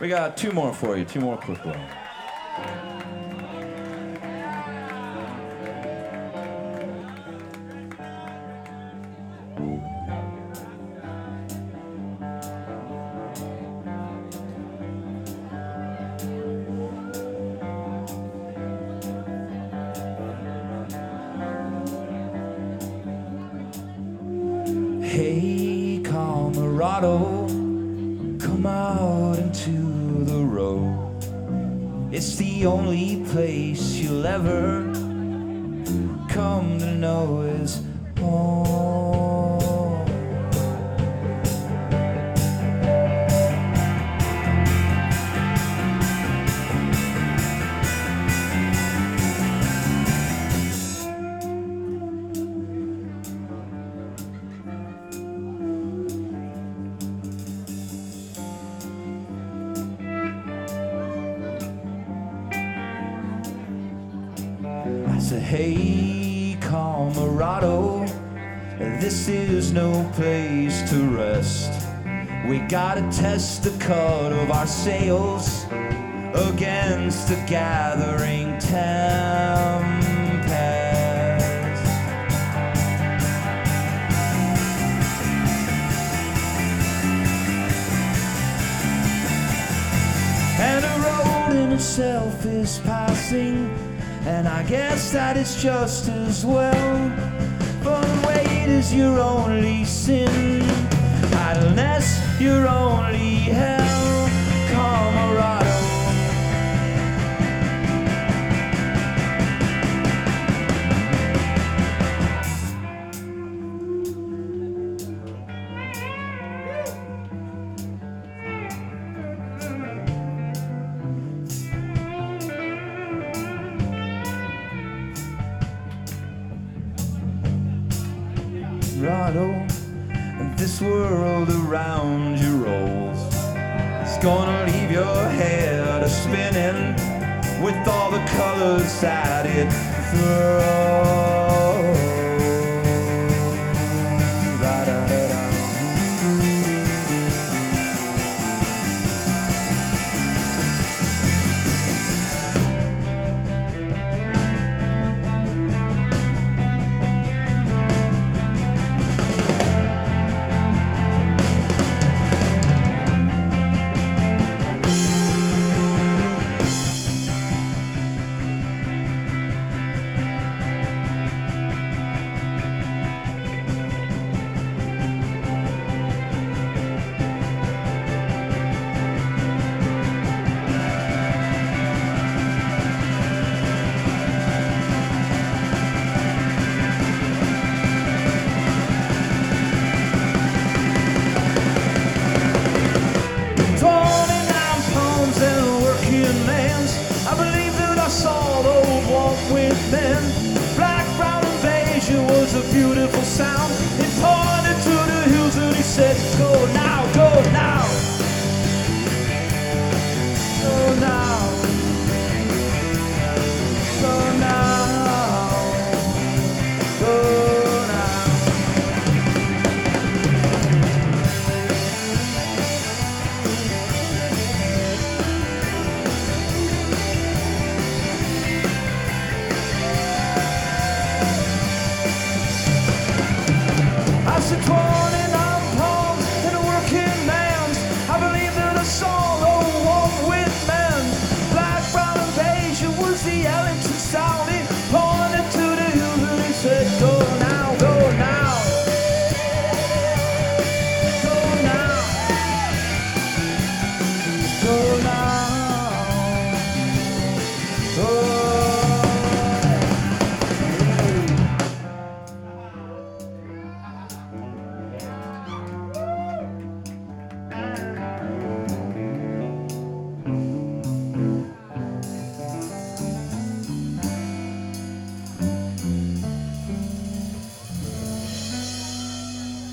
We got two more for you, two more quick ones. Hey, Colorado, come out into the road. It's the only place you'll ever come to know is home. I said, hey, Colorado, this is no place to rest. We gotta test the cut of our sails against the gathering tempest. And the road in itself is passing, and I guess that is just as well. But wait is your only sin, idleness your only hell, Colorado. And this world around you rolls. It's gonna leave your head a-spinning with all the colors that it throws. Da-da-da-da. With them, black, brown, and beige, it was a beautiful sound.